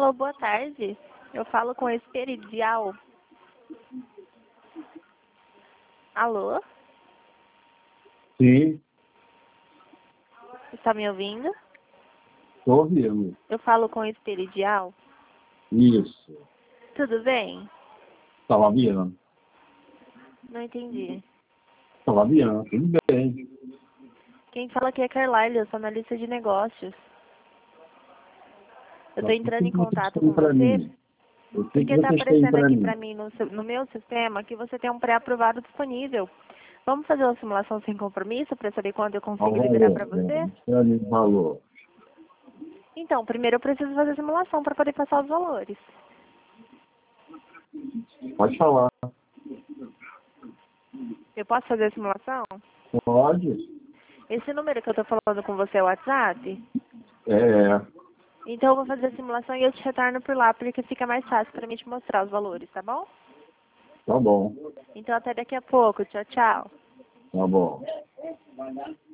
Alô, boa tarde. Eu falo com Esperidial. Alô? Sim, Está me ouvindo? estou ouvindo. Eu falo com Esperidial. Isso. Tudo bem? Está labiando? Não entendi. Está labiando, tudo bem. Quem fala aqui é Carlyle, eu sou analista de negócios. Eu estou Mas entrando o em que você contato tem com para você mim? O que porque está vocês têm aparecendo para aqui mim? para mim no meu sistema que você tem um pré-aprovado disponível. Vamos fazer uma simulação sem compromisso para saber quando eu Qual consigo o liberar valor? para você? Para mim, valor. Então, primeiro eu preciso fazer a simulação para poder passar os valores. Pode falar. Eu posso fazer a simulação? Pode? Esse número que eu estou falando com você é o WhatsApp? É, Então eu vou fazer a simulação e eu te retorno por lá, porque fica mais fácil para mim te mostrar os valores, tá bom? tá bom. Então até daqui a pouco. Tchau, tchau. Tá bom.